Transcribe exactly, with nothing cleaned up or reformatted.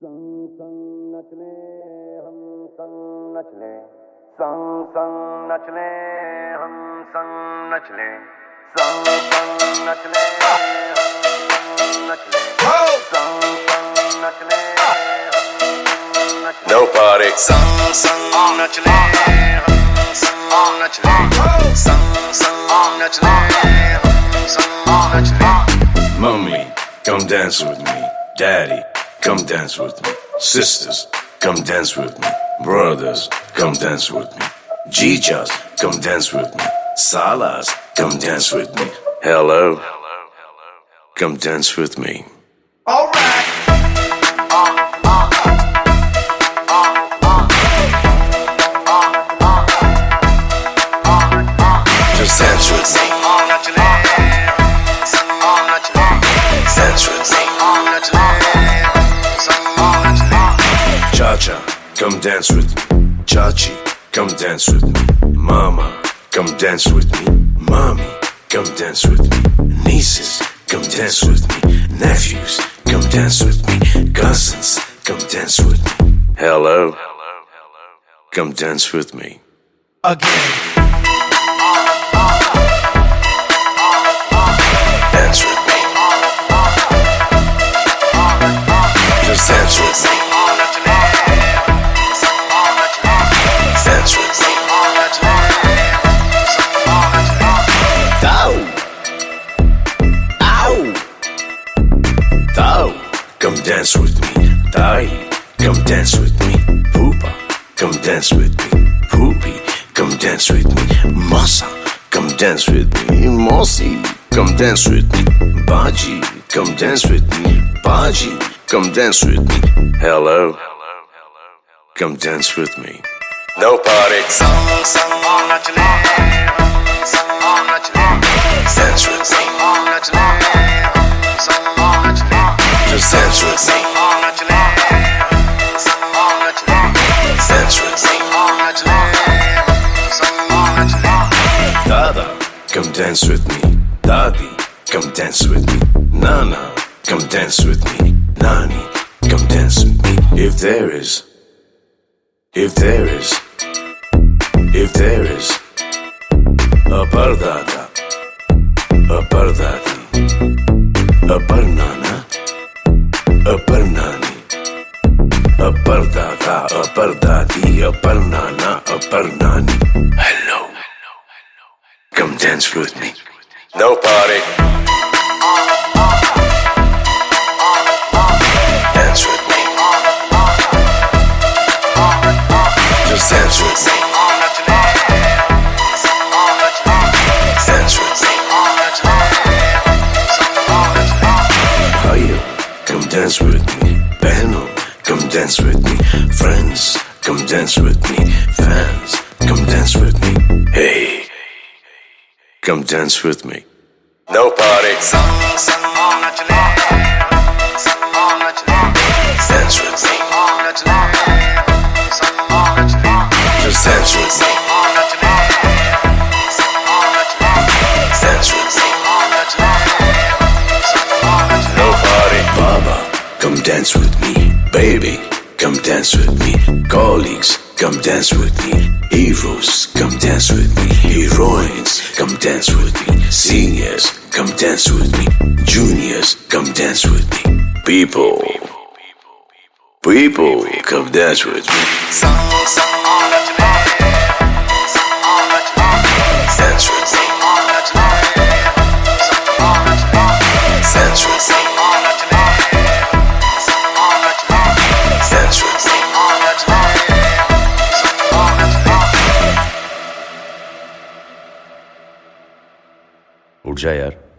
संग संग नच ले हम संग नच ले संग संग नच ले हम संग नच ले संग संग नच ले हम नच ले संग संग नच ले हम नच ले No party. संग संग नच ले हम संग नच ले संग संग नच ले हम संग नच ले Mommy, come dance with me. Daddy, come dance with me. Sisters, come dance with me. Brothers, come dance with me. Jijas, come dance with me. Salas, come dance with me. Hello, come dance with me. Alright. Just dance with me. Dance with me. Cha-cha, come dance with me. Chachi, come dance with me. Mama, come dance with me. Mommy, come dance with me. Nieces, come dance with me. Nephews, come dance with me. Cousins, come dance with me. Hello, come dance with me. Again. Dance with me. Just dance with me. Dance with me. Ow! Ow! Ow! Come dance with me. Dai, come dance with me. Poopa, come dance with me. Poopy, come dance with me. Masa, come dance with me. Mossy, come dance with me. Baji, come dance with me. Baji, come dance with me. Hello, come dance with me. No party. Dance with me. Just dance with me. Dance with me. Dada, come dance with me. Daddy, come dance with me. Nana, come dance with me. Nani, come dance with me. If there is, if there is, if there is a pardada, a pardati, a parnana, a parnani, a pardada, a pardati, a parnana, a parnani. Hello, come dance with me. No party. Dance with me. Just dance with me. Dance with me. How you? Come dance with me. Beno, come dance with me. Friends, come dance with me. Fans, come dance with me. Hey, come dance with me. No party. Dance with me. Just dance with me. Dance with me. No party. Baba, come dance with me. Baby, come dance with me. Colleagues, come dance with me. Heroes, come dance with me. Heroines, come dance with me. Seniors, come dance with me. Juniors, come dance with me. People, people, come dance with me. Dance with me. Dance with me. Dance with me. उठ जा यार।